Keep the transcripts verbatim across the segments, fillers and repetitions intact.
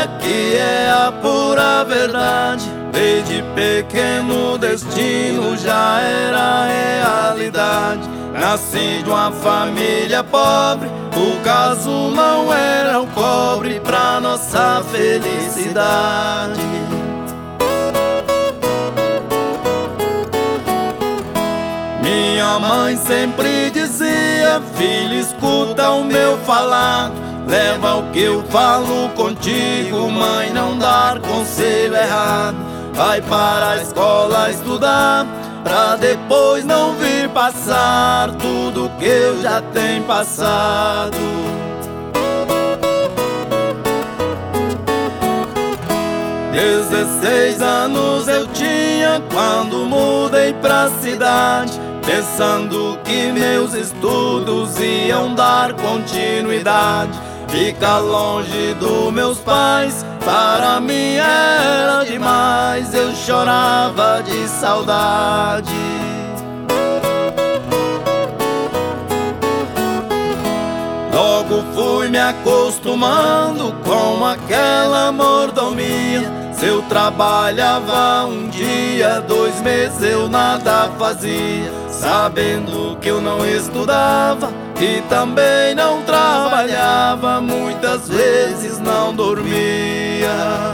aqui é a pura verdade. Desde pequeno o destino já era realidade. Nasci de uma família pobre, o caso não era o cobre pra nossa felicidade. Minha mãe sempre dizia: filho, escuta o meu falar, leva o que eu falo contigo, mãe, não dar conselho errado. Vai para a escola estudar, pra depois não vir passar tudo que eu já tenho passado. Dezesseis anos eu tinha quando mudei pra cidade, pensando que meus estudos iam dar continuidade. Ficar longe dos meus pais para mim era demais, eu chorava de saudade. Logo fui me acostumando com aquela mordomia. Se eu trabalhava um dia, dois meses eu nada fazia, sabendo que eu não estudava e também não trabalhava, muitas vezes não dormia.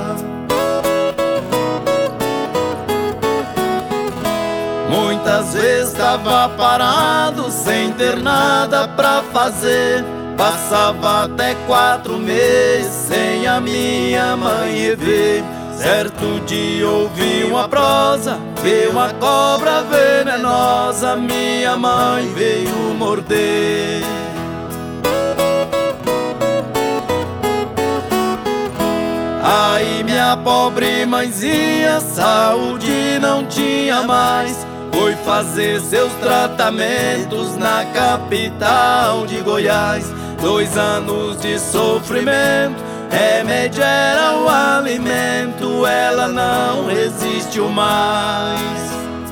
Muitas vezes estava parado sem ter nada pra fazer, passava até quatro meses sem a minha mãe ver. Certo dia ouvi uma prosa, vi uma cobra venenosa, minha mãe veio morder. Aí minha pobre mãezinha, saúde não tinha mais, foi fazer seus tratamentos na capital de Goiás. Dois anos de sofrimento, remédio era o alimento, ela não resistiu mais.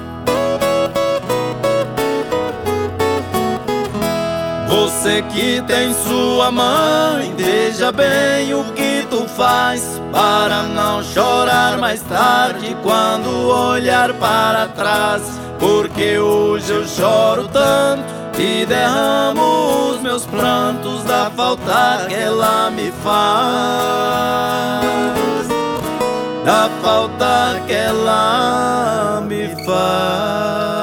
Você que tem sua mãe, veja bem o que tu faz, para não chorar mais tarde quando olhar para trás. Porque hoje eu choro tanto e derramo os meus prantos da falta que ela me faz, da falta que ela me faz.